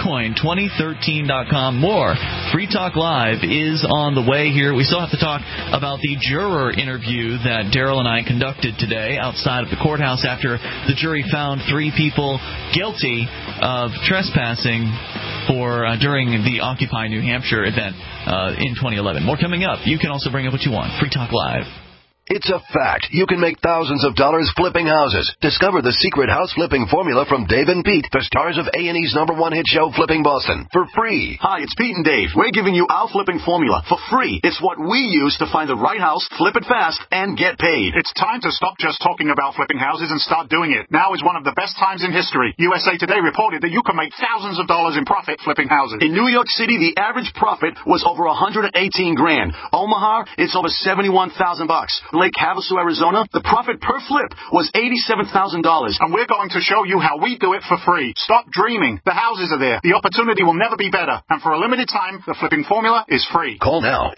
Bitcoin2013.com. More Free Talk Live is on the way here. We still have to talk about the juror interview that Daryl and I conducted today outside of the courthouse after the jury found 3 people guilty of trespassing during the Occupy New Hampshire event in 2011. More coming up. You can also bring up what you want. Free Talk Live. It's a fact. You can make thousands of dollars flipping houses. Discover the secret house flipping formula from Dave and Pete, the stars of A&E's #1 hit show, Flipping Boston, for free. Hi, it's Pete and Dave. We're giving you our flipping formula for free. It's what we use to find the right house, flip it fast, and get paid. It's time to stop just talking about flipping houses and start doing it. Now is one of the best times in history. USA Today reported that you can make thousands of dollars in profit flipping houses. In New York City, the average profit was over $118 grand. Omaha, it's over $71,000. Lake Havasu, Arizona, the profit per flip was $87,000. And we're going to show you how we do it for free. Stop dreaming. The houses are there. The opportunity will never be better. And for a limited time, the flipping formula is free. Call now,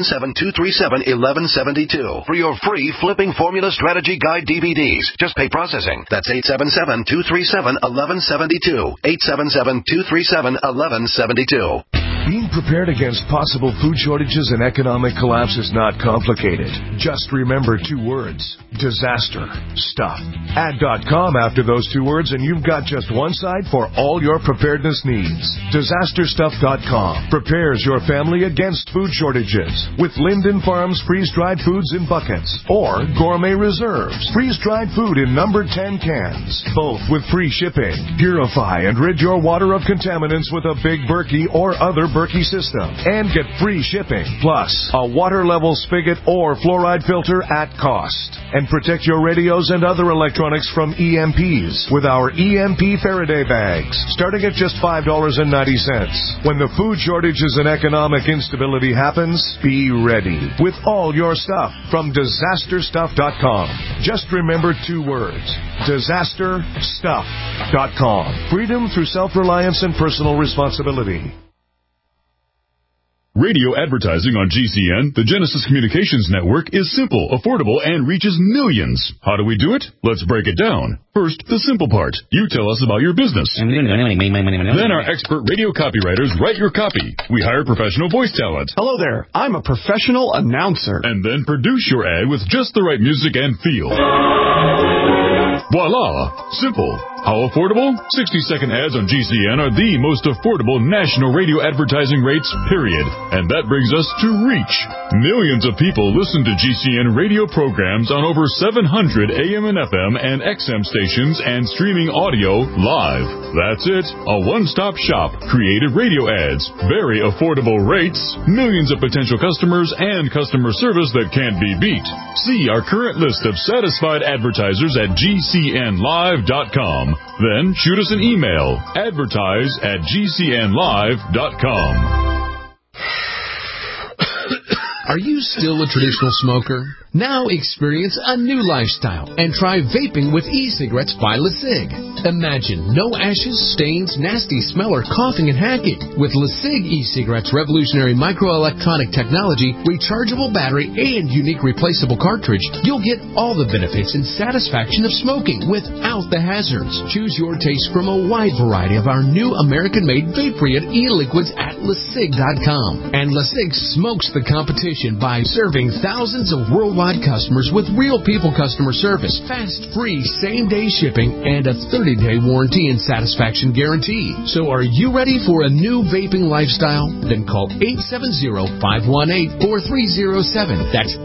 877-237-1172 for your free Flipping Formula Strategy Guide DVDs. Just pay processing. That's 877-237-1172. 877-237-1172. Being prepared against possible food shortages and economic collapse is not complicated. Just remember 2 words: disaster stuff. Add .com after those 2 words and you've got just one site for all your preparedness needs. DisasterStuff.com prepares your family against food shortages with Linden Farms freeze-dried foods in buckets or Gourmet Reserves freeze-dried food in number 10 cans, both with free shipping. Purify and rid your water of contaminants with a Big Berkey or other Berkey system and get free shipping, plus a water level spigot or fluoride filter at cost. And protect your radios and other electronics from EMPs with our EMP Faraday bags, starting at just $5.90. When the food shortages and economic instability happens, be ready with all your stuff from DisasterStuff.com. Just remember 2 words: DisasterStuff.com. Freedom through self-reliance and personal responsibility. Radio advertising on GCN, the Genesis Communications Network, is simple, affordable, and reaches millions. How do we do it? Let's break it down. First, the simple part. You tell us about your business. Then our expert radio copywriters write your copy. We hire professional voice talent. Hello there. I'm a professional announcer. And then produce your ad with just the right music and feel. Voila! Simple. How affordable? 60-second ads on GCN are the most affordable national radio advertising rates, period. And that brings us to reach. Millions of people listen to GCN radio programs on over 700 AM and FM and XM stations and streaming audio live. That's it. A one-stop shop. Creative radio ads. Very affordable rates. Millions of potential customers and customer service that can't be beat. See our current list of satisfied advertisers at GCNlive.com. Then shoot us an email. Advertise@GCNlive.com. Are you still a traditional smoker? Now experience a new lifestyle and try vaping with e-cigarettes by LeSig. Imagine no ashes, stains, nasty smell, or coughing and hacking. With LeSig e-cigarettes' revolutionary microelectronic technology, rechargeable battery, and unique replaceable cartridge, you'll get all the benefits and satisfaction of smoking without the hazards. Choose your taste from a wide variety of our new American-made vape-free e-liquids at LeSig.com. And LeSig smokes the competition by serving thousands of worldwide customers with real people customer service, fast, free, same-day shipping, and a 30-day warranty and satisfaction guarantee. So are you ready for a new vaping lifestyle? Then call 870-518-4307. That's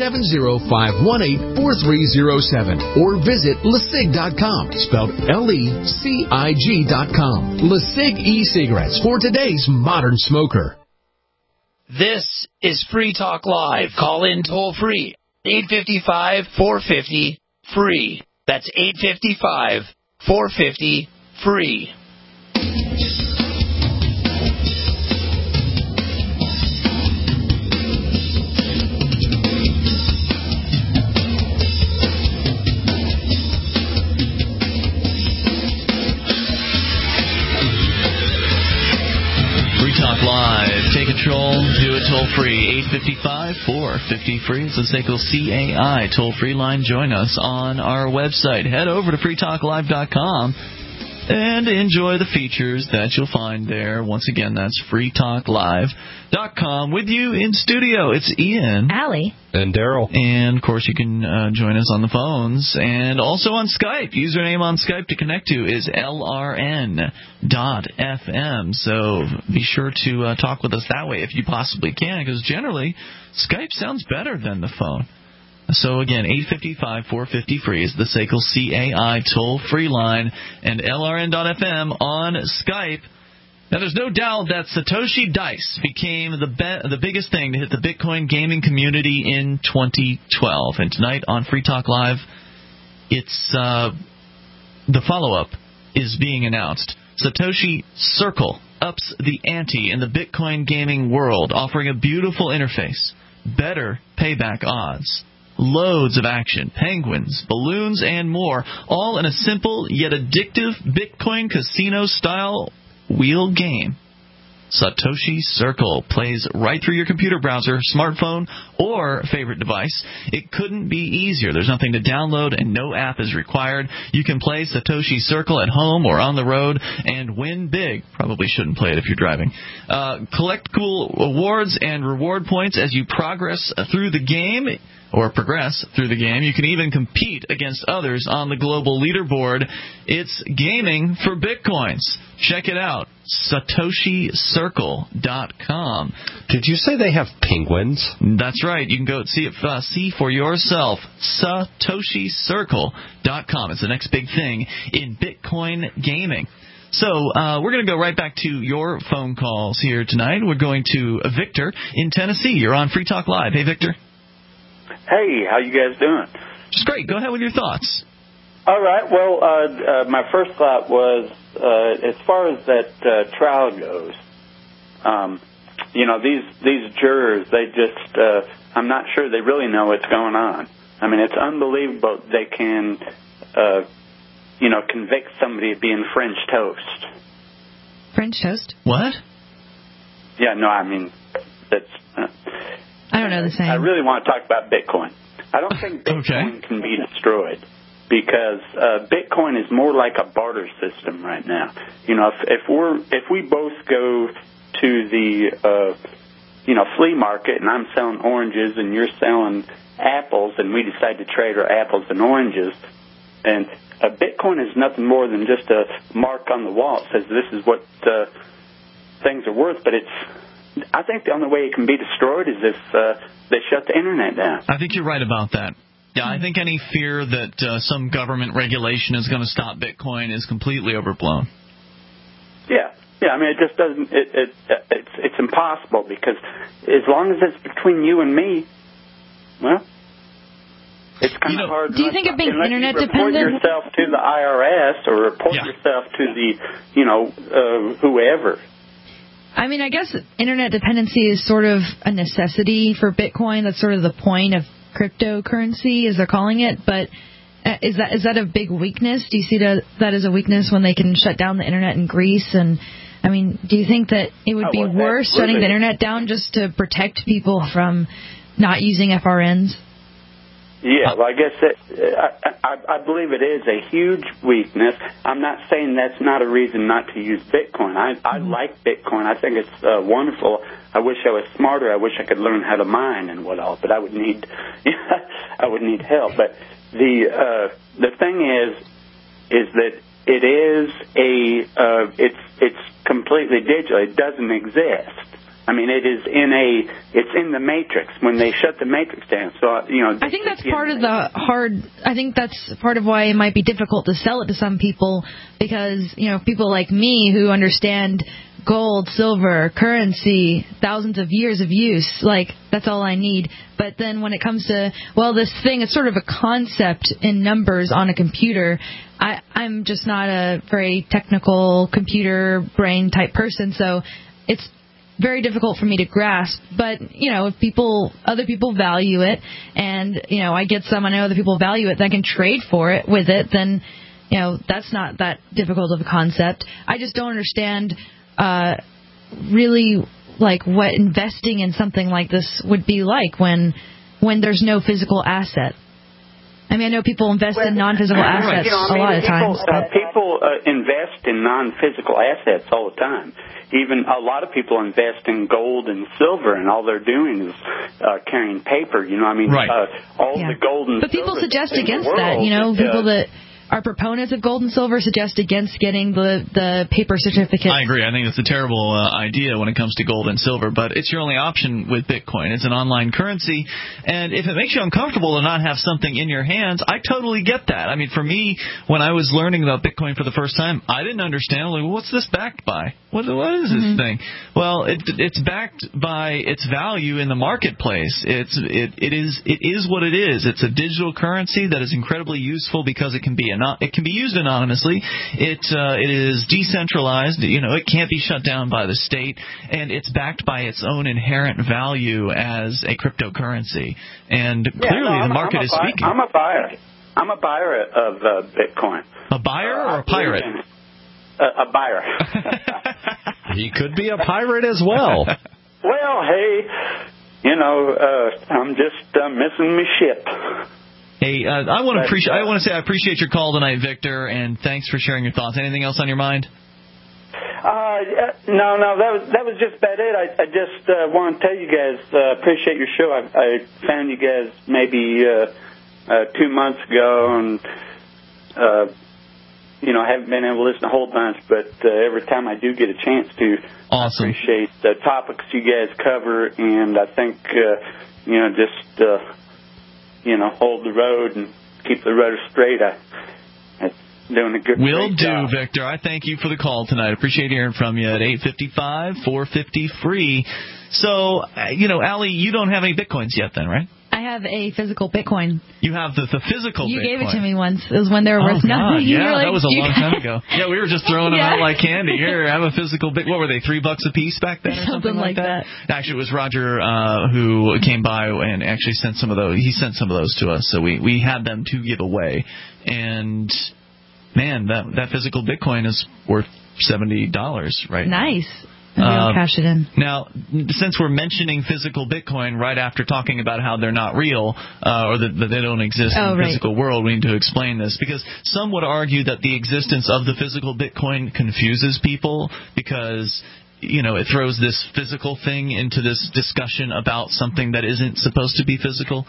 870-518-4307. Or visit LeSig.com, spelled LECIG.com. LeSig e-cigarettes for today's modern smoker. This is Free Talk Live. Call in toll free. 855-450-FREE. That's 855-450-FREE. Live. Take control. Do it toll free. 855-450-FREE. It's the SACL CAI toll free line. Join us on our website. Head over to freetalklive.com and enjoy the features that you'll find there. Once again, that's freetalklive.com. With you in studio, it's Ian, Allie, and Daryl. And, of course, you can join us on the phones and also on Skype. Username on Skype to connect to is LRN.FM. So be sure to talk with us that way if you possibly can, because generally Skype sounds better than the phone. So, again, 855-450-FREE is the SACL CAI toll-free line, and LRN.FM on Skype. Now, there's no doubt that Satoshi Dice became the biggest thing to hit the Bitcoin gaming community in 2012. And tonight on Free Talk Live, it's the follow-up is being announced. Satoshi Circle ups the ante in the Bitcoin gaming world, offering a beautiful interface, better payback odds, loads of action, penguins, balloons, and more, all in a simple yet addictive Bitcoin casino-style wheel game. Satoshi Circle plays right through your computer browser, smartphone, or favorite device. It couldn't be easier. There's nothing to download and no app is required. You can play Satoshi Circle at home or on the road and win big. Probably shouldn't play it if you're driving. Collect cool awards and reward points as you progress through the game. You can even compete against others on the global leaderboard. It's gaming for Bitcoins. Check it out. SatoshiCircle.com. Did you say they have penguins? That's right. You can go see for yourself. SatoshiCircle.com. It's the next big thing in Bitcoin gaming. So we're going to go right back to your phone calls here tonight. We're going to Victor in Tennessee. You're on Free Talk Live. Hey, Victor. Hey, how you guys doing? Just great. Go ahead with your thoughts. All right. Well, my first thought was, as far as that trial goes, these jurors, they just, I'm not sure they really know what's going on. I mean, it's unbelievable they can, convict somebody of being French toast. French toast? What? Yeah, no, I mean, that's... I don't know the same. I really want to talk about Bitcoin. I don't think Bitcoin can be destroyed because Bitcoin is more like a barter system right now. If we both go to the flea market and I'm selling oranges and you're selling apples and we decide to trade our apples and oranges, and Bitcoin is nothing more than just a mark on the wall that says this is what things are worth, but I think the only way it can be destroyed is if they shut the internet down. I think you're right about that. Yeah, I think any fear that some government regulation is going to stop Bitcoin is completely overblown. Yeah. I mean, it just doesn't. It's impossible because as long as it's between you and me, well, it's kind of hard. Do you think of being internet dependent? Report yourself to the IRS or report yourself to the whoever. I mean, I guess internet dependency is sort of a necessity for Bitcoin. That's sort of the point of cryptocurrency, as they're calling it. But is that a big weakness? Do you see that as a weakness when they can shut down the internet in Greece? And I mean, do you think that it would be worse shutting the internet down just to protect people from not using FRNs? Yeah, well, I guess I believe it is a huge weakness. I'm not saying that's not a reason not to use Bitcoin. I like Bitcoin. I think it's wonderful. I wish I was smarter. I wish I could learn how to mine and what all, but I would need help. But the thing is that it is it's completely digital. It doesn't exist. I mean, it's in the matrix when they shut the matrix down. So, I think that's part of I think that's part of why it might be difficult to sell it to some people because, people like me who understand gold, silver, currency, thousands of years of use, like, that's all I need. But then when it comes to, this thing, it's sort of a concept in numbers on a computer. I'm just not a very technical computer brain type person, so it's very difficult for me to grasp, but if other people value it, and I get some, I know other people value it, then I can trade for it with it, then that's not that difficult of a concept. I just don't understand really like what investing in something like this would be like when there's no physical asset. I mean, I know people invest in non-physical assets a lot of times. People invest in non-physical assets all the time. Even a lot of people invest in gold and silver, and all they're doing is carrying paper. All the gold and silver. But people suggest against that. People that are proponents of gold and silver suggest against getting the paper certificate. I agree. I think it's a terrible idea when it comes to gold and silver, but it's your only option with Bitcoin. It's an online currency, and if it makes you uncomfortable to not have something in your hands, I totally get that. I mean, for me, when I was learning about Bitcoin for the first time, I didn't understand, what's this backed by? What is this thing? Well, it's backed by its value in the marketplace. It is what it is. It's a digital currency that is incredibly useful because it can be used anonymously. It is decentralized. It can't be shut down by the state, and it's backed by its own inherent value as a cryptocurrency. And clearly, the market is speaking. I'm a buyer. I'm a buyer of Bitcoin. A buyer or a pirate? A buyer. He could be a pirate as well. Well, hey, I'm just missing my ship. Hey, I want to say I appreciate your call tonight, Victor, and thanks for sharing your thoughts. Anything else on your mind? No, that was just about it. I just want to tell you guys, appreciate your show. I found you guys maybe 2 months ago, and haven't been able to listen a whole bunch, but every time I do get a chance to, awesome. I appreciate the topics you guys cover, and I think hold the road and keep the rudder straight. doing a good Will do, job. Victor. I thank you for the call tonight. Appreciate hearing from you at 855-450-FREE. So, Allie, you don't have any Bitcoins yet then, right? I have a physical Bitcoin. You have the physical You Bitcoin. gave it to me once. It was when they were worth nothing. That was a long time ago. Yeah, we were just throwing them out like candy. Here, have a physical Bitcoin. What were they, $3 a piece back then or something like that? Actually, it was Roger who came by and actually sent some of those. He sent some of those to us, so we had them to give away. And, man, that physical Bitcoin is worth $70 right now. Nice. We'll cash it in. Now, since we're mentioning physical Bitcoin right after talking about how they're not real or that they don't exist in the physical world, we need to explain this because some would argue that the existence of the physical Bitcoin confuses people because it throws this physical thing into this discussion about something that isn't supposed to be physical.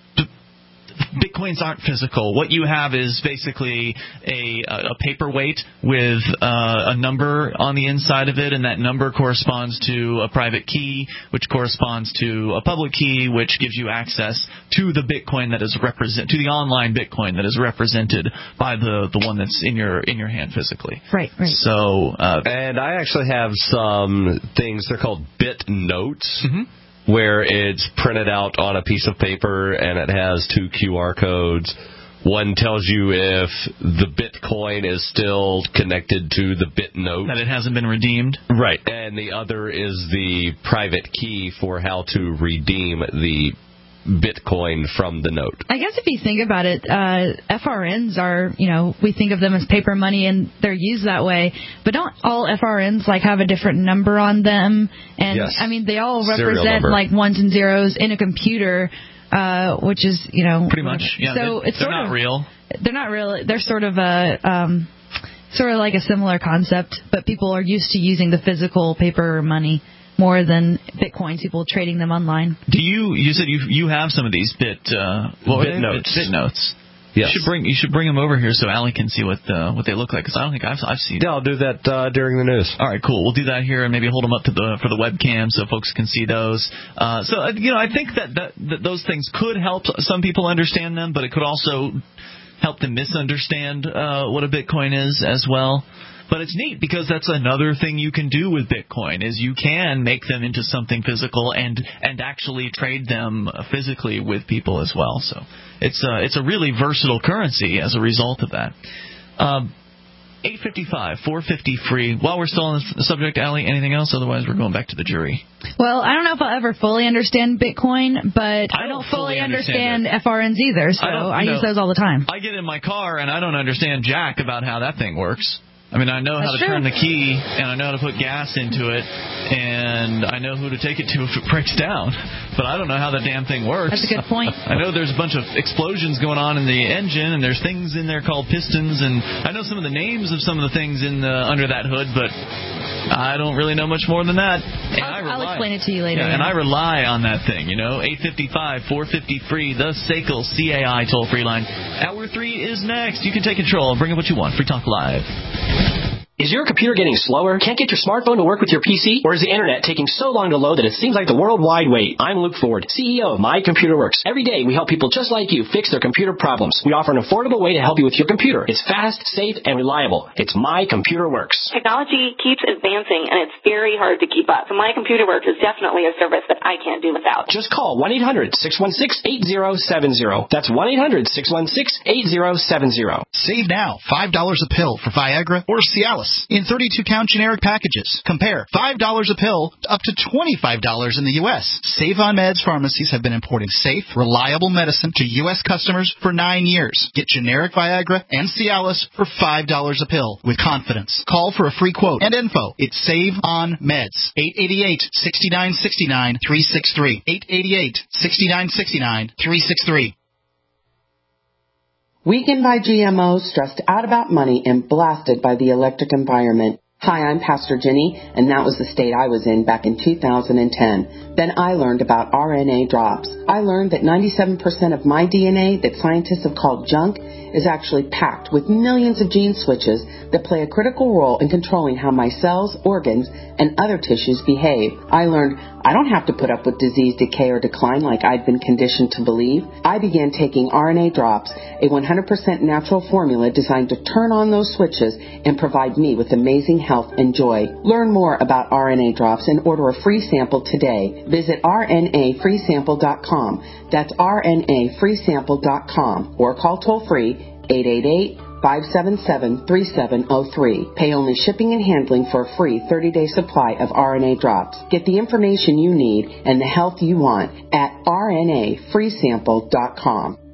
Bitcoins aren't physical. What you have is basically a paperweight with a number on the inside of it, and that number corresponds to a private key, which corresponds to a public key, which gives you access to the Bitcoin that is to the online Bitcoin that is represented by the one that's in your hand physically. Right. So, and I actually have some things. They're called bit notes. Mm-hmm. Where it's printed out on a piece of paper and it has 2 QR codes. One tells you if the Bitcoin is still connected to the bit note. That it hasn't been redeemed. Right. And the other is the private key for how to redeem the Bitcoin from the note. I guess if you think about it, FRNs are, we think of them as paper money and they're used that way, but don't all FRNs have a different number on them? And yes. I mean, they all represent ones and zeros in a computer, which is, pretty much. Yeah, so they're not real. They're not real. They're sort of like a similar concept, but people are used to using the physical paper money more than Bitcoins, people trading them online. You said you have some of these bit notes. Bit notes. Yes. You should bring them over here so Allie can see what they look like, because I don't think I've seen them. Yeah, I'll do that during the news. All right, cool. We'll do that here and maybe hold them up for the webcam so folks can see those. So I think that those things could help some people understand them, but it could also help them misunderstand what a Bitcoin is as well. But it's neat because that's another thing you can do with Bitcoin is you can make them into something physical and actually trade them physically with people as well. So it's a really versatile currency as a result of that. 855-450-FREE. While we're still on the subject, Allie, anything else? Otherwise, we're going back to the jury. Well, I don't know if I'll ever fully understand Bitcoin, but I don't fully understand FRNs either, so I use those all the time. I get in my car and I don't understand jack about how that thing works. I mean, I know how to turn the key, and I know how to put gas into it, and I know who to take it to if it breaks down. But I don't know how the damn thing works. That's a good point. I know there's a bunch of explosions going on in the engine, and there's things in there called pistons, and I know some of the names of some of the things under that hood, but I don't really know much more than that. I'll explain it to you later. Yeah, and I rely on that thing, 855-450-FREE, the SACL CAI toll-free line. Hour 3 is next. You can take control. Bring up what you want. Free Talk Live. Is your computer getting slower? Can't get your smartphone to work with your PC? Or is the internet taking so long to load that it seems like the worldwide wait? I'm Luke Ford, CEO of My Computer Works. Every day we help people just like you fix their computer problems. We offer an affordable way to help you with your computer. It's fast, safe, and reliable. It's My Computer Works. Technology keeps advancing, and it's very hard to keep up. So My Computer Works is definitely a service that I can't do without. Just call 1-800-616-8070. That's 1-800-616-8070. Save now $5 a pill for Viagra or Cialis in 32-count generic packages. Compare $5 a pill up to $25 in the U.S. Save on Meds pharmacies have been importing safe, reliable medicine to U.S. customers for 9 years. Get generic Viagra and Cialis for $5 a pill with confidence. Call for a free quote and info. It's Save on Meds. 888-6969-363. 888-6969-363. Weakened by GMOs, stressed out about money, and blasted by the electric environment. Hi, I'm Pastor Jenny, and that was the state I was in back in 2010. Then I learned about RNA drops. I learned that 97% of my DNA that scientists have called junk is actually packed with millions of gene switches that play a critical role in controlling how my cells, organs, and other tissues behave. I learned I don't have to put up with disease, decay, or decline like I'd been conditioned to believe. I began taking RNA drops, a 100% natural formula designed to turn on those switches and provide me with amazing health and joy. Learn more about RNA drops and order a free sample today. Visit rnafreesample.com. That's rnafreesample.com or call toll-free 888-577-3703. Pay only shipping and handling for a free 30-day supply of RNA drops. Get the information you need and the health you want at rnafreesample.com.